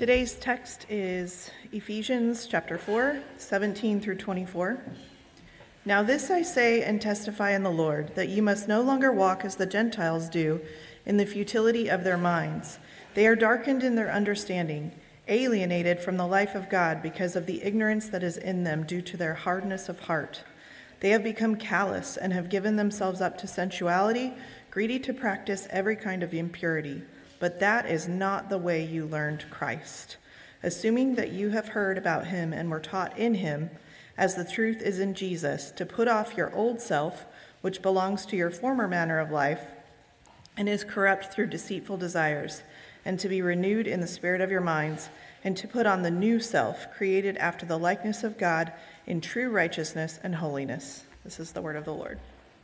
Today's text is Ephesians chapter 4, 17 through 24. Now this I say and testify in the Lord, that you must no longer walk as the Gentiles do in the futility of their minds. They are darkened in their understanding, alienated from the life of God because of the ignorance that is in them due to their hardness of heart. They have become callous and have given themselves up to sensuality, greedy to practice every kind of impurity. But that is not the way you learned Christ, assuming that you have heard about him and were taught in him, as the truth is in Jesus, to put off your old self, which belongs to your former manner of life and is corrupt through deceitful desires, and to be renewed in the spirit of your minds, and to put on the new self, created after the likeness of God in true righteousness and holiness. This is the word of the Lord.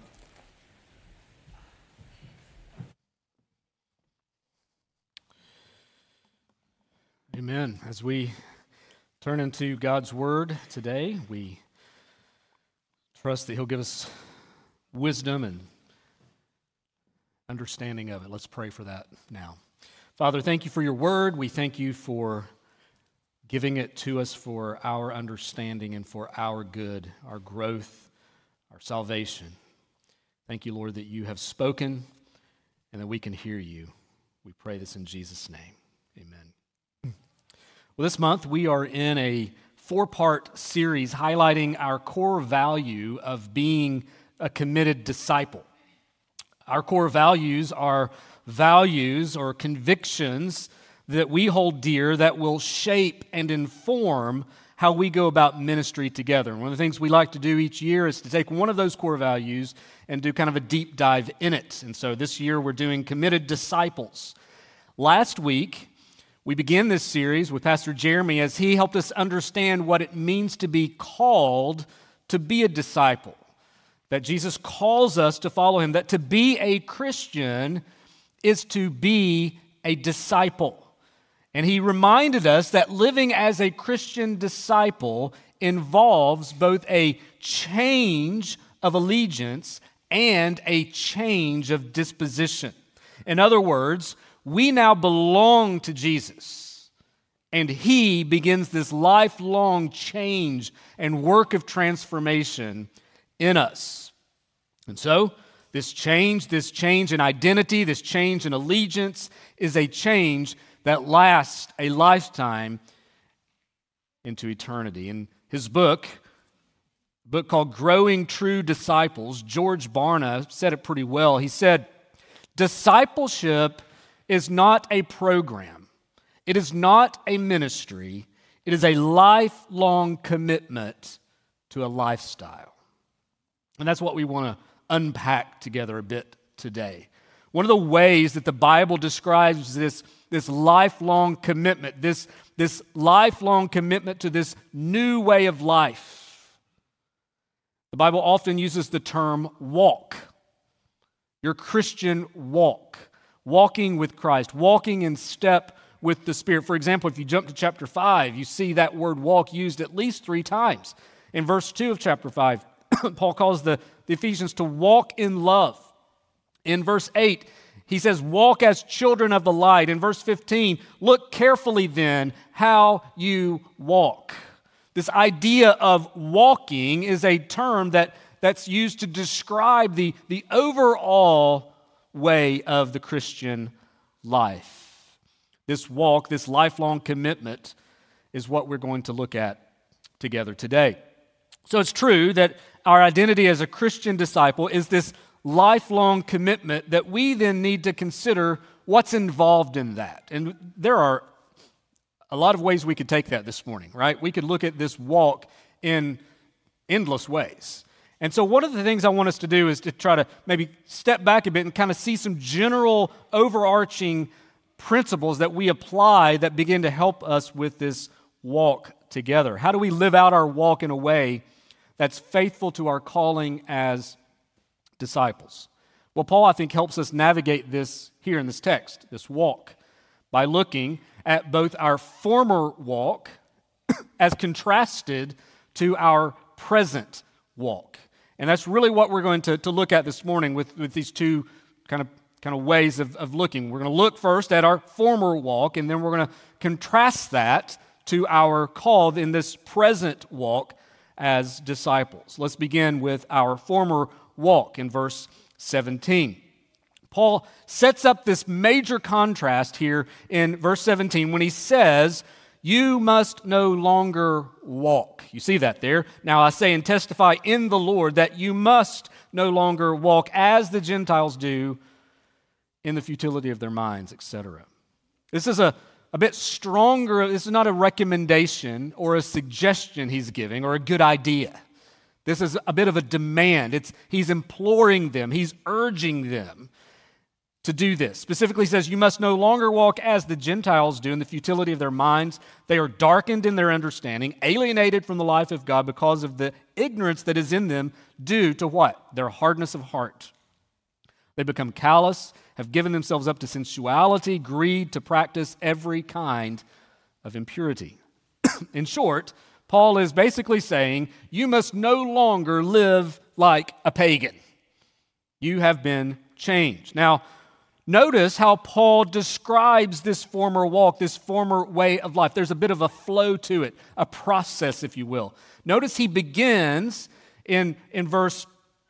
Amen. As we turn into God's Word today, we trust that He'll give us wisdom and understanding of it. Let's pray for that now. Father, thank you for your Word. We thank you for giving it to us for our understanding and for our good, our growth, our salvation. Thank you, Lord, that you have spoken and that we can hear you. We pray this in Jesus' name. Amen. Well, this month we are in a 4-part series highlighting our core value of being a committed disciple. Our core values are values or convictions that we hold dear that will shape and inform how we go about ministry together. And one of the things we like to do each year is to take one of those core values and do kind of a deep dive in it. And so this year we're doing committed disciples. Last week, we began this series with Pastor Jeremy as he helped us understand what it means to be called to be a disciple. That Jesus calls us to follow him, that to be a Christian is to be a disciple. And he reminded us that living as a Christian disciple involves both a change of allegiance and a change of disposition. In other words, we now belong to Jesus, and he begins this lifelong change and work of transformation in us. And so, this change in identity, this change in allegiance is a change that lasts a lifetime into eternity. In his book called Growing True Disciples, George Barna said it pretty well. He said, "Discipleship is not a program. It is not a ministry. It is a lifelong commitment to a lifestyle." And that's what we want to unpack together a bit today. One of the ways that the Bible describes this lifelong commitment, this lifelong commitment to this new way of life, the Bible often uses the term walk. Your Christian walk. Walking with Christ, walking in step with the Spirit. For example, if you jump to chapter 5, you see that word walk used at least 3 times. In verse 2 of chapter 5, Paul calls the Ephesians to walk in love. In verse 8, he says, walk as children of the light. In verse 15, look carefully then how you walk. This idea of walking is a term that's used to describe the overall way of the Christian life. This walk, this lifelong commitment is what we're going to look at together today. So it's true that our identity as a Christian disciple is this lifelong commitment that we then need to consider what's involved in that. And there are a lot of ways we could take that this morning, right? We could look at this walk in endless ways. And so one of the things I want us to do is to try to maybe step back a bit and kind of see some general overarching principles that we apply that begin to help us with this walk together. How do we live out our walk in a way that's faithful to our calling as disciples? Well, Paul, I think, helps us navigate this here in this text, this walk, by looking at both our former walk as contrasted to our present walk. And that's really what we're going to look at this morning with these two kind of kind of ways of looking. We're going to look first at our former walk, and then we're going to contrast that to our call in this present walk as disciples. Let's begin with our former walk in verse 17. Paul sets up this major contrast here in verse 17 when he says, "You must no longer walk." You see that there. "Now I say and testify in the Lord that you must no longer walk as the Gentiles do in the futility of their minds," etc. This is a bit stronger. This is not a recommendation or a suggestion he's giving or a good idea. This is a bit of a demand. He's imploring them. He's urging them to do this. Specifically says, you must no longer walk as the Gentiles do in the futility of their minds. They are darkened in their understanding, alienated from the life of God because of the ignorance that is in them due to what? Their hardness of heart. They become callous, have given themselves up to sensuality, greed, to practice every kind of impurity. In short, Paul is basically saying, you must no longer live like a pagan. You have been changed. Now, notice how Paul describes this former walk, this former way of life. There's a bit of a flow to it, a process, if you will. Notice he begins in verse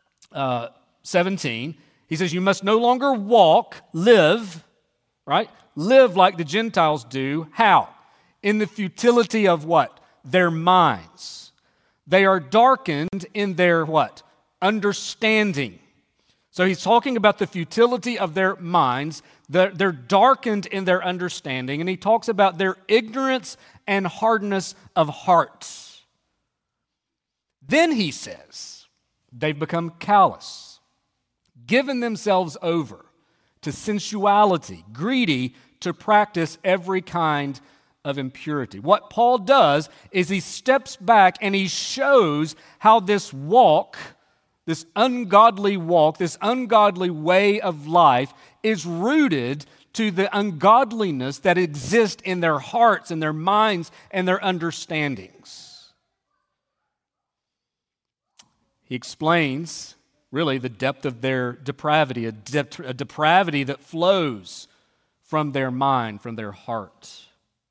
17. He says, you must no longer walk, live, right? Live like the Gentiles do. How? In the futility of what? Their minds. They are darkened in their what? Understanding. So he's talking about the futility of their minds. They're darkened in their understanding. And he talks about their ignorance and hardness of heart. Then he says, they've become callous, given themselves over to sensuality, greedy to practice every kind of impurity. What Paul does is he steps back and he shows how this walk, this ungodly walk, this ungodly way of life is rooted to the ungodliness that exists in their hearts and their minds and their understandings. He explains really the depth of their depravity, a depravity that flows from their mind, from their heart.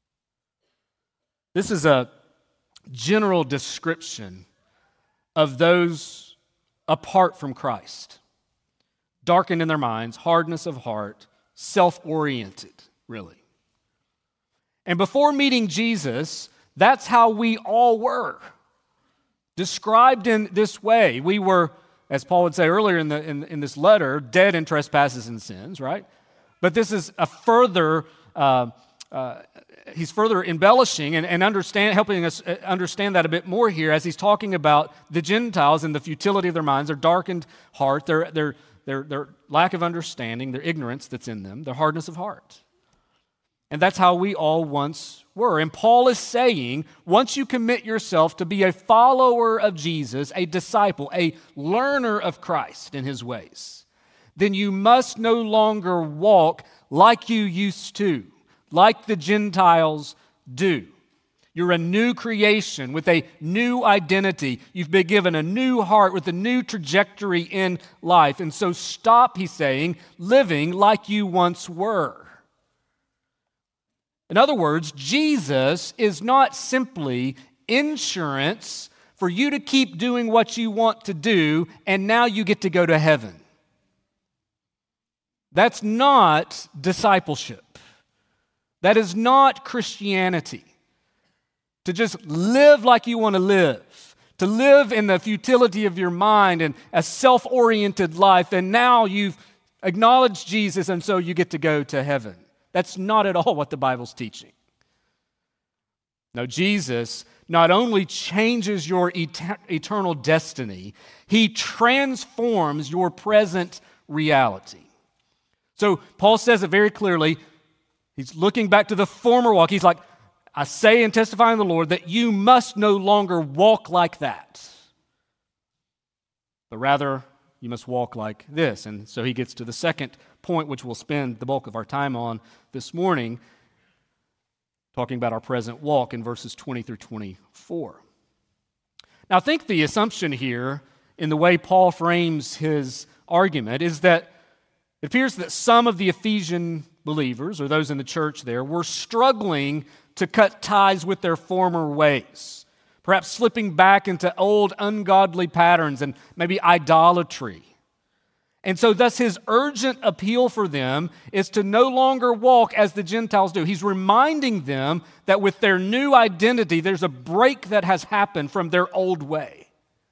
This is a general description of those apart from Christ. Darkened in their minds, hardness of heart, self-oriented, really. And before meeting Jesus, that's how we all were. Described in this way, we were, as Paul would say earlier in this letter, dead in trespasses and sins, right? But this is a further, he's further embellishing and helping us understand that a bit more here as he's talking about the Gentiles and the futility of their minds, their darkened heart, their lack of understanding, their ignorance that's in them, their hardness of heart. And that's how we all once were. And Paul is saying, once you commit yourself to be a follower of Jesus, a disciple, a learner of Christ in his ways, then you must no longer walk like you used to, like the Gentiles do. You're a new creation with a new identity. You've been given a new heart with a new trajectory in life. And so stop, he's saying, living like you once were. In other words, Jesus is not simply insurance for you to keep doing what you want to do, and now you get to go to heaven. That's not discipleship. That is not Christianity. To just live like you want to live in the futility of your mind and a self-oriented life, and now you've acknowledged Jesus, and so you get to go to heaven. That's not at all what the Bible's teaching. No, Jesus not only changes your eternal destiny, he transforms your present reality. So Paul says it very clearly. He's looking back to the former walk. He's like, I say and testify in the Lord that you must no longer walk like that, but rather you must walk like this. And so he gets to the second point, which we'll spend the bulk of our time on this morning, talking about our present walk in verses 20 through 24. Now, I think the assumption here in the way Paul frames his argument is that It appears that some of the Ephesian believers, or those in the church there, were struggling to cut ties with their former ways, perhaps slipping back into old ungodly patterns and maybe idolatry. And so thus his urgent appeal for them is to no longer walk as the Gentiles do. He's reminding them that with their new identity, there's a break that has happened from their old way.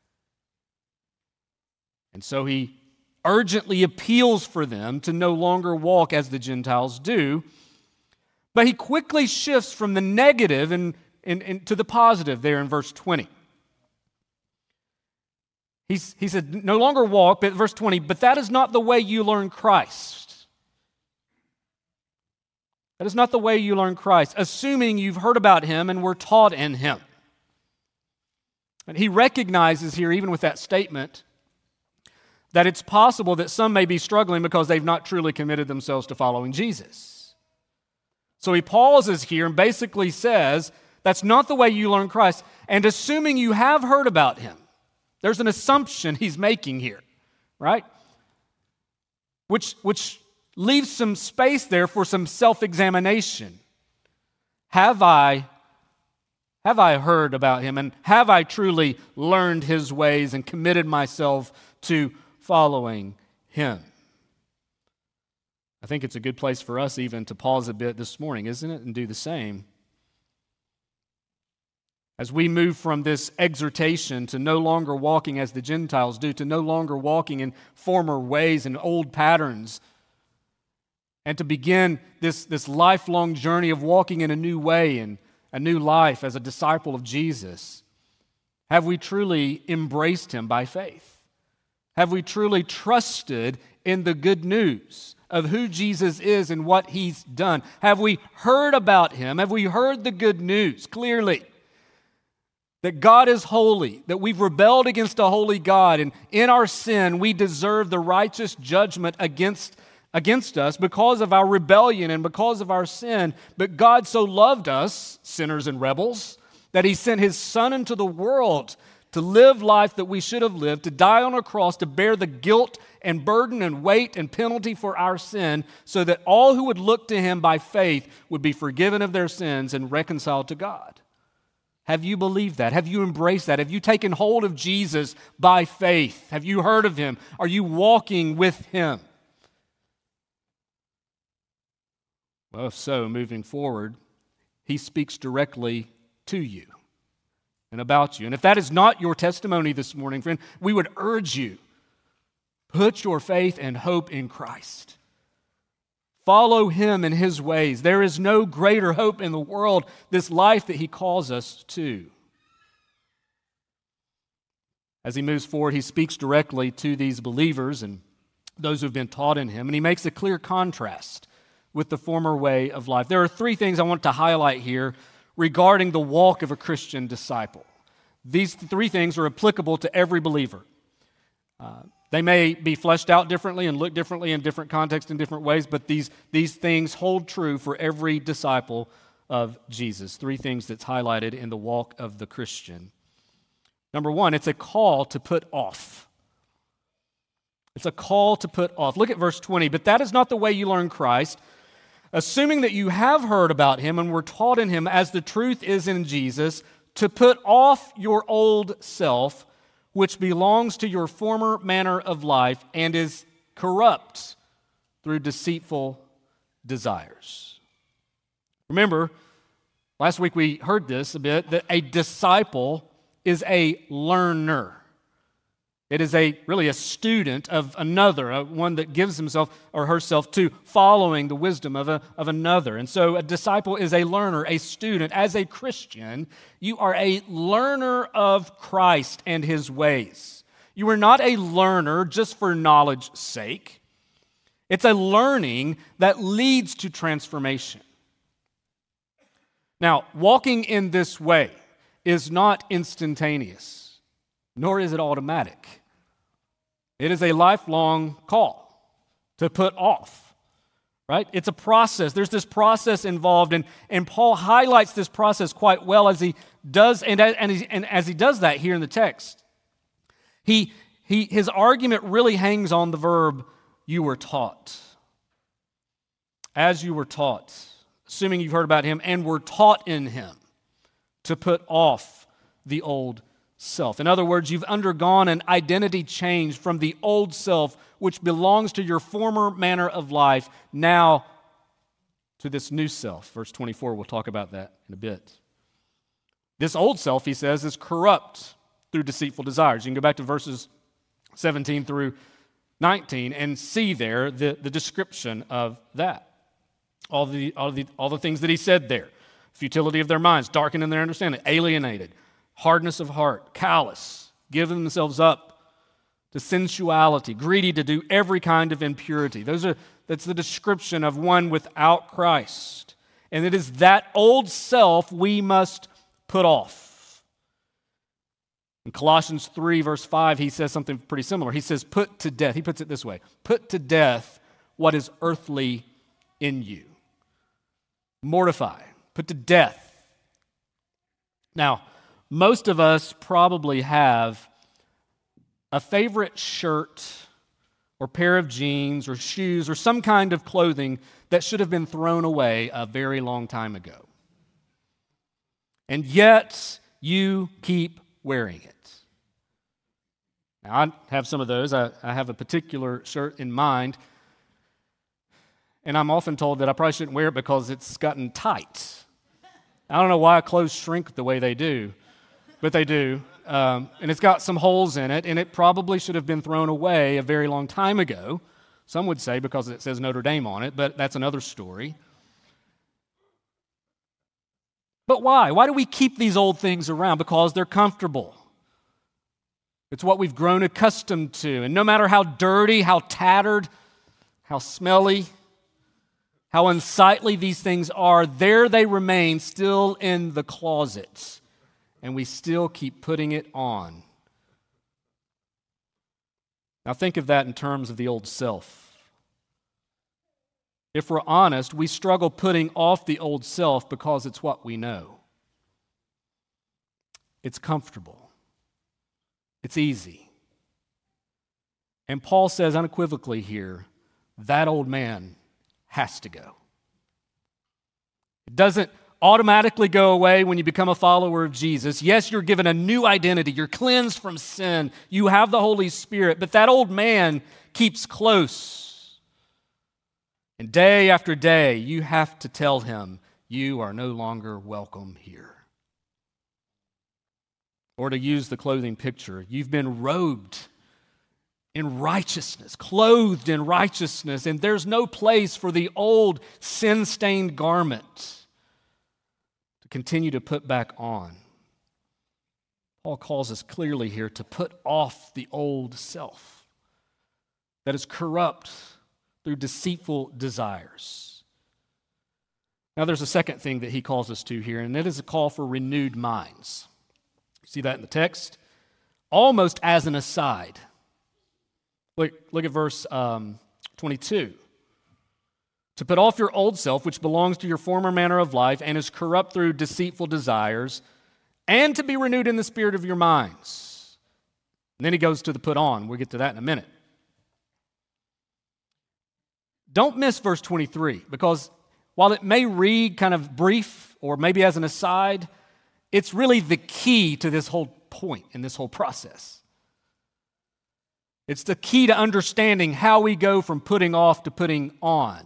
And so he urgently appeals for them to no longer walk as the Gentiles do. But he quickly shifts from the negative to the positive there in verse 20. He said, no longer walk, but verse 20, but that is not the way you learn Christ. That is not the way you learn Christ, assuming you've heard about him and were taught in him. And he recognizes here, even with that statement, that it's possible that some may be struggling because they've not truly committed themselves to following Jesus. So he pauses here and basically says, that's not the way you learn Christ. And assuming you have heard about him, there's an assumption he's making here, right? Which leaves some space there for some self-examination. Have I heard about him, and have I truly learned his ways and committed myself to following him? I think it's a good place for us even to pause a bit this morning, isn't it? And do the same. As we move from this exhortation to no longer walking as the Gentiles do, to no longer walking in former ways and old patterns, and to begin this lifelong journey of walking in a new way and a new life as a disciple of Jesus, have we truly embraced him by faith? Have we truly trusted in the good news of who Jesus is and what he's done? Have we heard about him? Have we heard the good news clearly? That God is holy, that we've rebelled against a holy God, and in our sin we deserve the righteous judgment against us because of our rebellion and because of our sin. But God so loved us, sinners and rebels, that he sent his Son into the world to live life that we should have lived, to die on a cross, to bear the guilt and burden and weight and penalty for our sin, so that all who would look to him by faith would be forgiven of their sins and reconciled to God. Have you believed that? Have you embraced that? Have you taken hold of Jesus by faith? Have you heard of him? Are you walking with him? Well, if so, moving forward, he speaks directly to you and about you. And if that is not your testimony this morning, friend, we would urge you, put your faith and hope in Christ. Follow him in his ways. There is no greater hope in the world, this life that he calls us to. As he moves forward, he speaks directly to these believers and those who have been taught in him, and he makes a clear contrast with the former way of life. There are three things I want to highlight here regarding the walk of a Christian disciple. These three things are applicable to every believer. They may be fleshed out differently and look differently in different contexts in different ways, but these things hold true for every disciple of Jesus. Three things that's highlighted in the walk of the Christian. Number one, it's a call to put off. It's a call to put off. Look at verse 20. But that is not the way you learn Christ, assuming that you have heard about him and were taught in him as the truth is in Jesus, to put off your old self, which belongs to your former manner of life and is corrupt through deceitful desires. Remember, last week we heard this a bit, that a disciple is a learner. It is really a student of another, one that gives himself or herself to following the wisdom of another. And so a disciple is a learner, a student. As a Christian, you are a learner of Christ and his ways. You are not a learner just for knowledge's sake. It's a learning that leads to transformation. Now, walking in this way is not instantaneous, nor is it automatic. It is a lifelong call to put off, right? It's a process. There's this process involved, and Paul highlights this process quite well as he does, and as he does that here in the text. His argument really hangs on the verb you were taught. As you were taught, assuming you've heard about him and were taught in him to put off the old self. In other words, you've undergone an identity change from the old self, which belongs to your former manner of life, now to this new self. Verse 24, we'll talk about that in a bit. This old self, he says, is corrupt through deceitful desires. You can go back to verses 17 through 19 and see there the description of that. All the things that he said there. Futility of their minds, darkened in their understanding, alienated, hardness of heart, callous, giving themselves up to sensuality, greedy to do every kind of impurity. That's the description of one without Christ. And it is that old self we must put off. In Colossians 3, verse 5, he says something pretty similar. He says, put to death. He puts it this way, put to death what is earthly in you. Mortify, put to death. Now, most of us probably have a favorite shirt or pair of jeans or shoes or some kind of clothing that should have been thrown away a very long time ago. And yet, you keep wearing it. Now, I have some of those. I have a particular shirt in mind. And I'm often told that I probably shouldn't wear it because it's gotten tight. I don't know why clothes shrink the way they do, but they do. And it's got some holes in it, and it probably should have been thrown away a very long time ago. Some would say because it says Notre Dame on it, but that's another story. But why? Why do we keep these old things around? Because they're comfortable. It's what we've grown accustomed to. And no matter how dirty, how tattered, how smelly, how unsightly these things are, there they remain still in the closet. And we still keep putting it on. Now think of that in terms of the old self. If we're honest, we struggle putting off the old self because it's what we know. It's comfortable. It's easy. And Paul says unequivocally here, that old man has to go. It doesn't automatically go away when you become a follower of Jesus. Yes, you're given a new identity. You're cleansed from sin. You have the Holy Spirit, but that old man keeps close. And day after day, you have to tell him, you are no longer welcome here. Or to use the clothing picture, you've been robed in righteousness, clothed in righteousness, and there's no place for the old sin-stained garment to continue to put back on. Paul calls us clearly here to put off the old self that is corrupt through deceitful desires. Now there's a second thing that he calls us to here, and it is a call for renewed minds. See that in the text? Almost as an aside. Look at verse 22. To put off your old self, which belongs to your former manner of life and is corrupt through deceitful desires, and to be renewed in the spirit of your minds. And then he goes to the put on. We'll get to that in a minute. Don't miss verse 23, because while it may read kind of brief or maybe as an aside, it's really the key to this whole point in this whole process. It's the key to understanding how we go from putting off to putting on.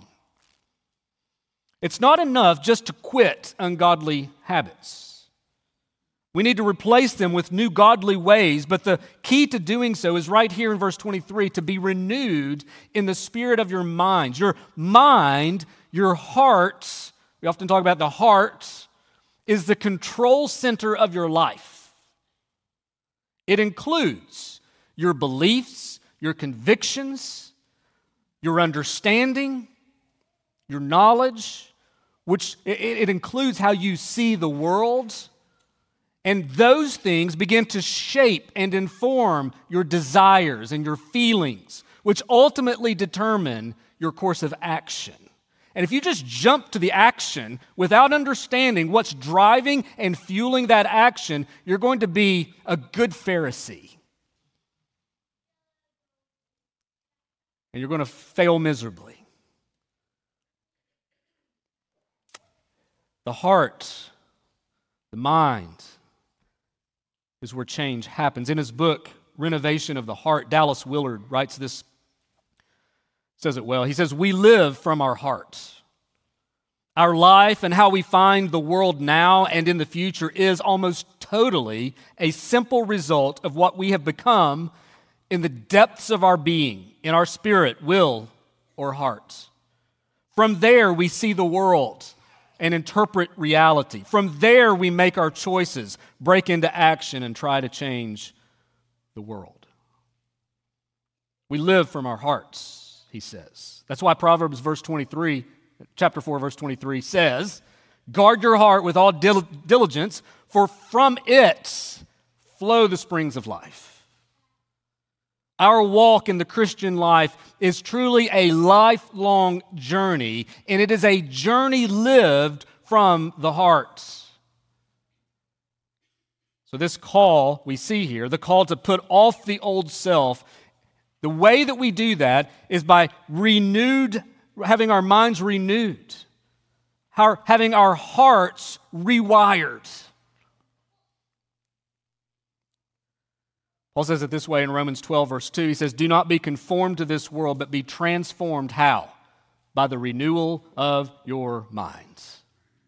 It's not enough just to quit ungodly habits. We need to replace them with new godly ways, but the key to doing so is right here in verse 23, to be renewed in the spirit of your minds. Your mind, your heart, we often talk about the heart, is the control center of your life. It includes your beliefs, your convictions, your understanding, your knowledge, which it includes how you see the world. And those things begin to shape and inform your desires and your feelings, which ultimately determine your course of action. And if you just jump to the action without understanding what's driving and fueling that action, you're going to be a good Pharisee. and you're going to fail miserably. The heart, the mind, is where change happens. In his book, Renovation of the Heart, Dallas Willard writes this, says it well. He says, "We live from our hearts. Our life and how we find the world now and in the future is almost totally a simple result of what we have become in the depths of our being, in our spirit, will, or heart. From there, we see the world and interpret reality. From there, we make our choices, break into action, and try to change the world. We live from our hearts," he says. That's why Proverbs chapter 4, verse 23 says, "Guard your heart with all diligence, for from it flow the springs of life." Our walk in the Christian life is truly a lifelong journey, and it is a journey lived from the heart. So this call we see here, the call to put off the old self, the way that we do that is by having our minds renewed, having our hearts rewired. Paul says it this way in Romans 12, verse 2. He says, "Do not be conformed to this world, but be transformed." How? By the renewal of your minds.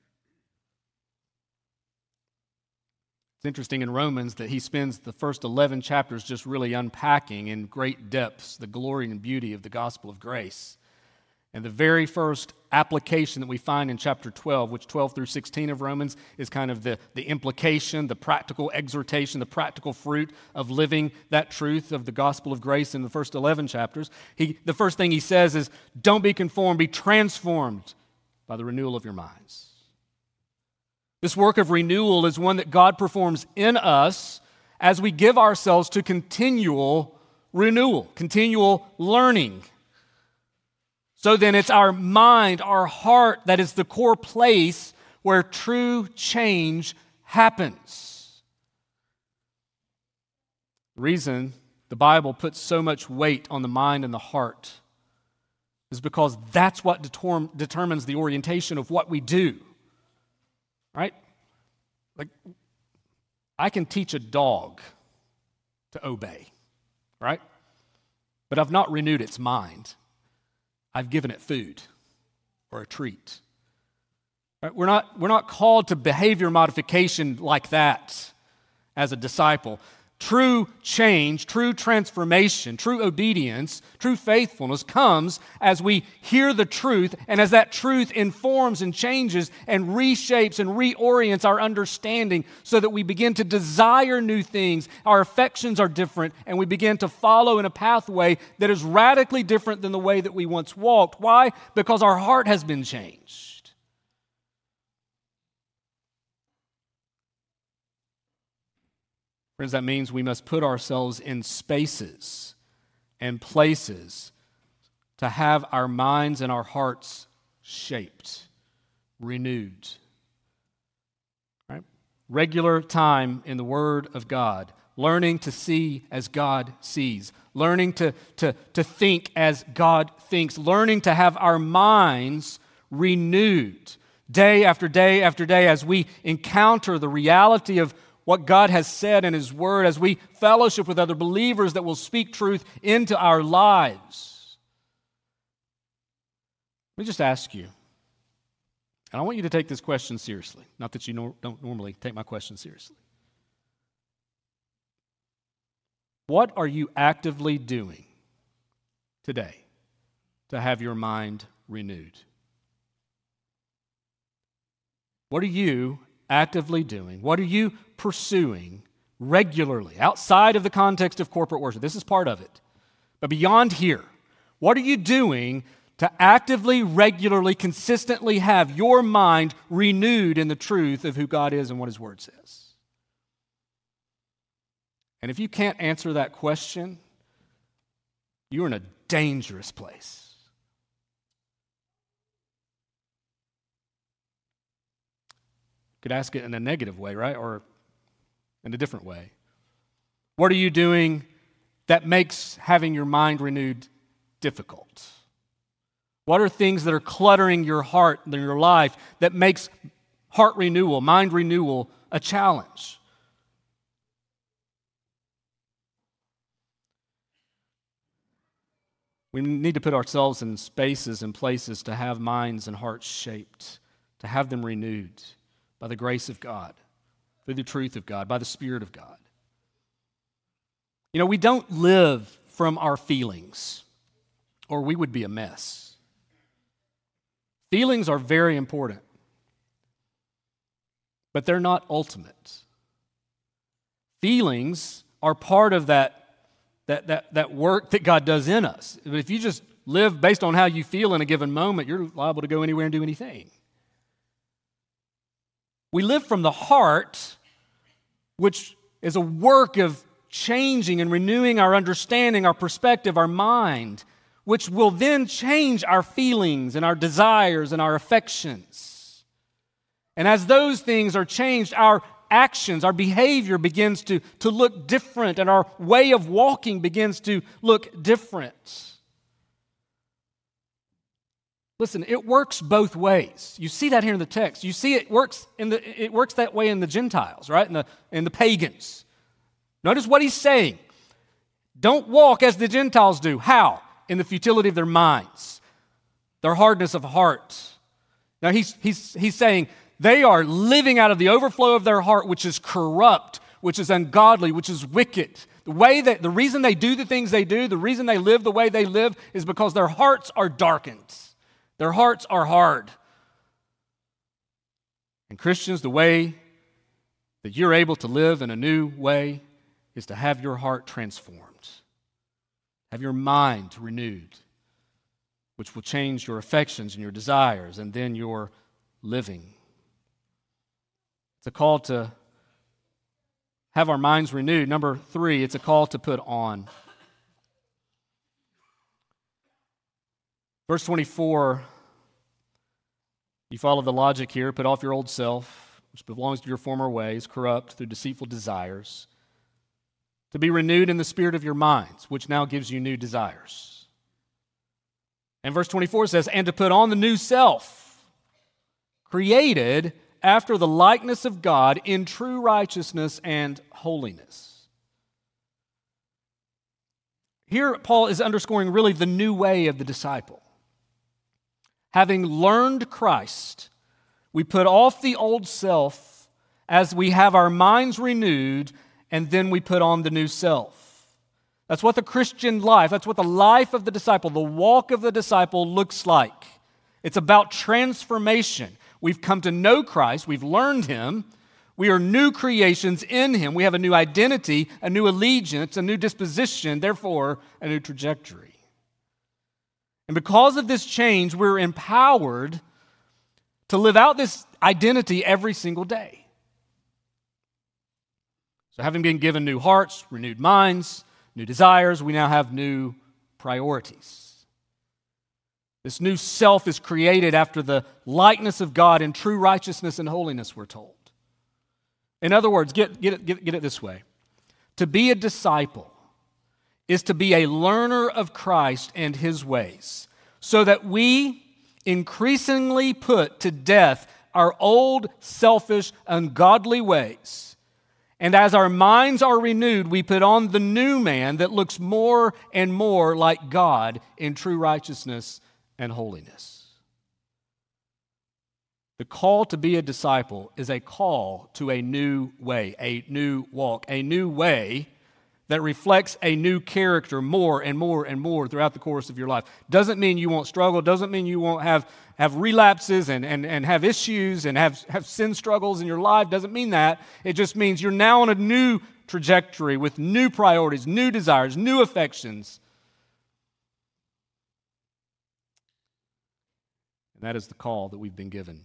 It's interesting in Romans that he spends the first 11 chapters just really unpacking in great depths the glory and beauty of the gospel of grace. And the very first application that we find in chapter 12, which 12 through 16 of Romans is kind of the implication, the practical exhortation, the practical fruit of living that truth of the gospel of grace in the first 11 chapters. The first thing he says is, don't be conformed, be transformed by the renewal of your minds. This work of renewal is one that God performs in us as we give ourselves to continual renewal, continual learning. So then it's our mind, our heart, that is the core place where true change happens. The reason the Bible puts so much weight on the mind and the heart is because that's what determines the orientation of what we do. Right? Like, I can teach a dog to obey, right? But I've not renewed its mind. I've given it food or a treat. Right? We're not called to behavior modification like that as a disciple. True change, true transformation, true obedience, true faithfulness comes as we hear the truth and as that truth informs and changes and reshapes and reorients our understanding so that we begin to desire new things. Our affections are different and we begin to follow in a pathway that is radically different than the way that we once walked. Why? Because our heart has been changed. Friends, that means we must put ourselves in spaces and places to have our minds and our hearts shaped, renewed. Right? Regular time in the Word of God, learning to see as God sees, learning to think as God thinks, learning to have our minds renewed day after day after day as we encounter the reality of what God has said in His Word, as we fellowship with other believers that will speak truth into our lives. Let me just ask you, and I want you to take this question seriously. Not that you don't normally take my question seriously. What are you actively doing today to have your mind renewed? What are you actively doing? What are you pursuing regularly outside of the context of corporate worship? This is part of it. But beyond here, what are you doing to actively, regularly, consistently have your mind renewed in the truth of who God is and what His Word says? And if you can't answer that question, you're in a dangerous place. Could ask it in a negative way, right? Or in a different way. What are you doing that makes having your mind renewed difficult? What are things that are cluttering your heart and your life that makes heart renewal, mind renewal a challenge? We need to put ourselves in spaces and places to have minds and hearts shaped, to have them renewed by the grace of God, through the truth of God, by the Spirit of God. You know, we don't live from our feelings, or we would be a mess. Feelings are very important, but they're not ultimate. Feelings are part of that work that God does in us. But if you just live based on how you feel in a given moment, you're liable to go anywhere and do anything. We live from the heart, which is a work of changing and renewing our understanding, our perspective, our mind, which will then change our feelings and our desires and our affections. And as those things are changed, our actions, our behavior begins to look different, and our way of walking begins to look different. Listen, it works both ways. You see that here in the text. You see it works that way in the Gentiles, right? In the pagans. Notice what he's saying. Don't walk as the Gentiles do. How? In the futility of their minds, their hardness of heart. Now he's saying they are living out of the overflow of their heart, which is corrupt, which is ungodly, which is wicked. The reason they do the things they do, the reason they live the way they live, is because their hearts are darkened. Their hearts are hard. And Christians, the way that you're able to live in a new way is to have your heart transformed, have your mind renewed, which will change your affections and your desires and then your living. It's a call to have our minds renewed. Number 3, it's a call to put on. Verse 24, you follow the logic here. Put off your old self, which belongs to your former ways, corrupt through deceitful desires, to be renewed in the spirit of your minds, which now gives you new desires. And verse 24 says, and to put on the new self, created after the likeness of God in true righteousness and holiness. Here, Paul is underscoring really the new way of the disciple. Having learned Christ, we put off the old self as we have our minds renewed, and then we put on the new self. That's what the Christian life, that's what the life of the disciple, the walk of the disciple looks like. It's about transformation. We've come to know Christ, we've learned Him, we are new creations in Him, we have a new identity, a new allegiance, a new disposition, therefore a new trajectory. And because of this change, we're empowered to live out this identity every single day. So having been given new hearts, renewed minds, new desires, we now have new priorities. This new self is created after the likeness of God in true righteousness and holiness, we're told. In other words, get it this way. To be a disciple is to be a learner of Christ and His ways, so that we increasingly put to death our old, selfish, ungodly ways. And as our minds are renewed, we put on the new man that looks more and more like God in true righteousness and holiness. The call to be a disciple is a call to a new way, a new walk, a new way that reflects a new character more and more and more throughout the course of your life. Doesn't mean you won't struggle, doesn't mean you won't have relapses and have issues and have sin struggles in your life, doesn't mean that. It just means you're now on a new trajectory with new priorities, new desires, new affections. And that is the call that we've been given.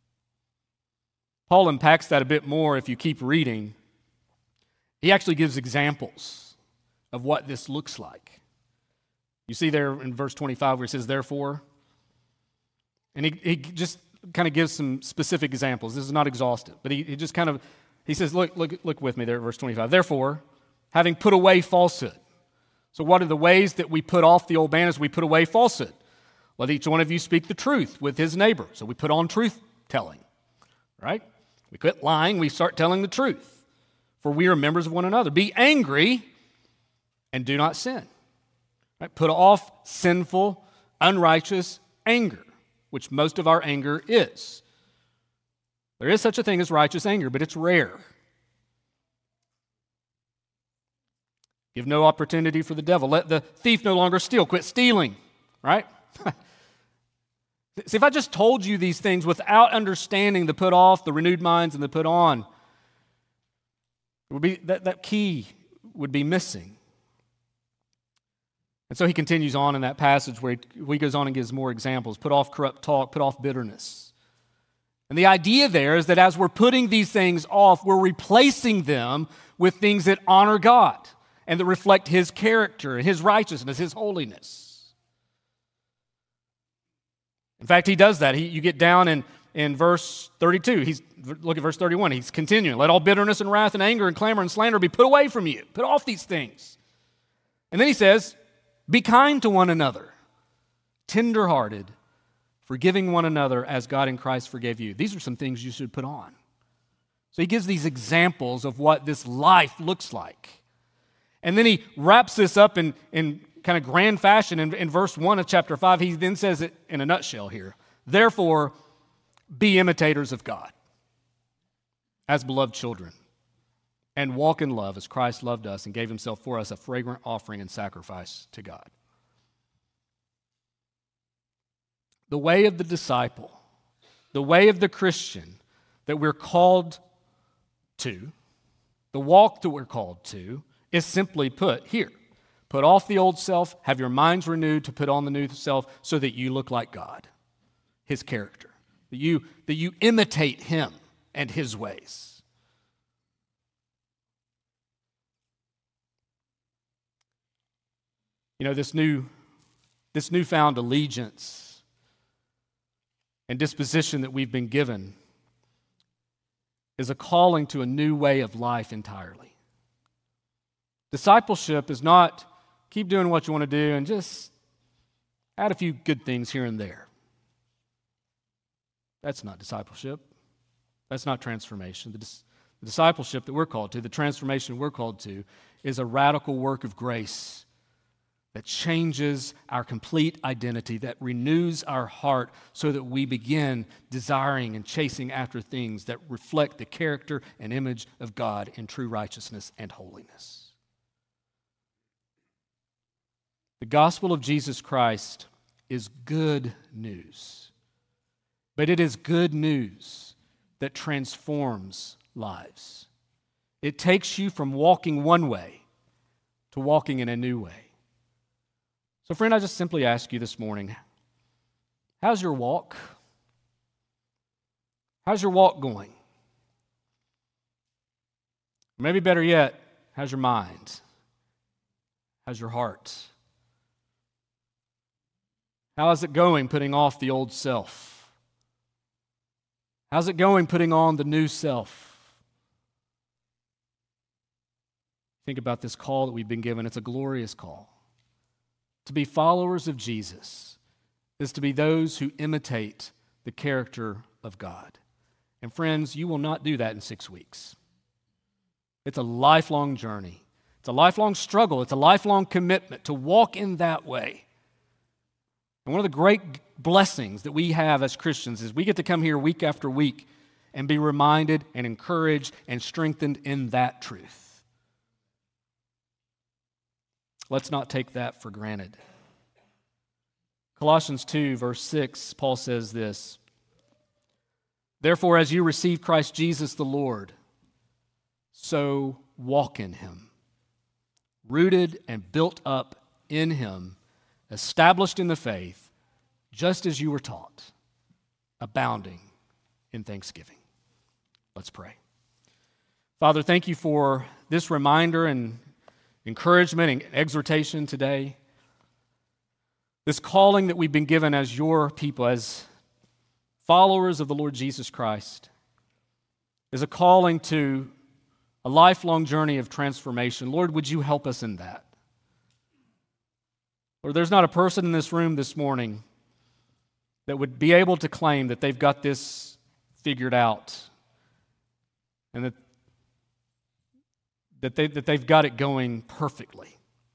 Paul unpacks that a bit more if you keep reading. He actually gives examples of what this looks like. You see there in verse 25 where he says, therefore, and he just kind of gives some specific examples. This is not exhaustive, but he just kind of, he says, look with me there at verse 25. Therefore, having put away falsehood. So what are the ways that we put off the old man? As we put away falsehood. Let each one of you speak the truth with his neighbor. So we put on truth telling, right? We quit lying, we start telling the truth. For we are members of one another. Be angry and do not sin. Right? Put off sinful, unrighteous anger, which most of our anger is. There is such a thing as righteous anger, but it's rare. Give no opportunity for the devil. Let the thief no longer steal. Quit stealing, right? See, if I just told you these things without understanding the put off, the renewed minds, and the put on, it would be that key would be missing. And so he continues on in that passage where he goes on and gives more examples. Put off corrupt talk, put off bitterness. And the idea there is that as we're putting these things off, we're replacing them with things that honor God and that reflect His character and His righteousness, His holiness. In fact, he does that. You get down in verse 32. Look at verse 31. He's continuing. Let all bitterness and wrath and anger and clamor and slander be put away from you. Put off these things. And then he says, be kind to one another, tenderhearted, forgiving one another as God in Christ forgave you. These are some things you should put on. So he gives these examples of what this life looks like. And then he wraps this up in kind of grand fashion in verse 1 of chapter 5. He then says it in a nutshell here. Therefore, be imitators of God as beloved children, and walk in love as Christ loved us and gave himself for us a fragrant offering and sacrifice to God. The way of the disciple, the way of the Christian that we're called to, the walk that we're called to, is simply put here. Put off the old self, have your minds renewed to put on the new self so that you look like God, His character, that you imitate Him and His ways. You know, this newfound allegiance and disposition that we've been given is a calling to a new way of life entirely. Discipleship is not keep doing what you want to do and just add a few good things here and there. That's not discipleship. That's not transformation. The discipleship that we're called to, the transformation we're called to, is a radical work of grace that changes our complete identity, that renews our heart so that we begin desiring and chasing after things that reflect the character and image of God in true righteousness and holiness. The gospel of Jesus Christ is good news, but it is good news that transforms lives. It takes you from walking one way to walking in a new way. So, friend, I just simply ask you this morning, how's your walk? How's your walk going? Maybe better yet, how's your mind? How's your heart? How is it going putting off the old self? How's it going putting on the new self? Think about this call that we've been given. It's a glorious call. To be followers of Jesus is to be those who imitate the character of God. And friends, you will not do that in 6 weeks. It's a lifelong journey. It's a lifelong struggle. It's a lifelong commitment to walk in that way. And one of the great blessings that we have as Christians is we get to come here week after week and be reminded and encouraged and strengthened in that truth. Let's not take that for granted. Colossians 2, verse 6, Paul says this, therefore, as you receive Christ Jesus the Lord, so walk in Him, rooted and built up in Him, established in the faith, just as you were taught, abounding in thanksgiving. Let's pray. Father, thank you for this reminder and encouragement and exhortation today. This calling that we've been given as your people, as followers of the Lord Jesus Christ, is a calling to a lifelong journey of transformation. Lord, would you help us in that? Lord, there's not a person in this room this morning that would be able to claim that they've got this figured out and that they've got it going perfectly.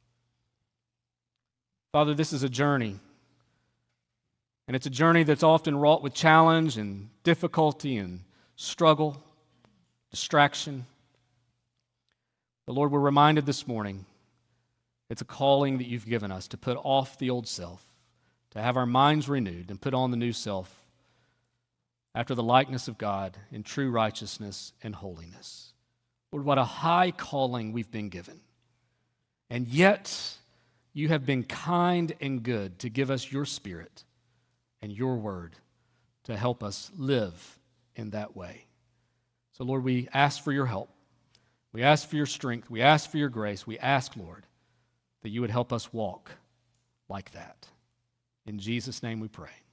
Father, this is a journey. And it's a journey that's often wrought with challenge and difficulty and struggle, distraction. But Lord, we're reminded this morning it's a calling that you've given us to put off the old self, to have our minds renewed and put on the new self after the likeness of God in true righteousness and holiness. Lord, what a high calling we've been given. And yet, you have been kind and good to give us your Spirit and your word to help us live in that way. So, Lord, we ask for your help. We ask for your strength. We ask for your grace. We ask, Lord, that you would help us walk like that. In Jesus' name we pray.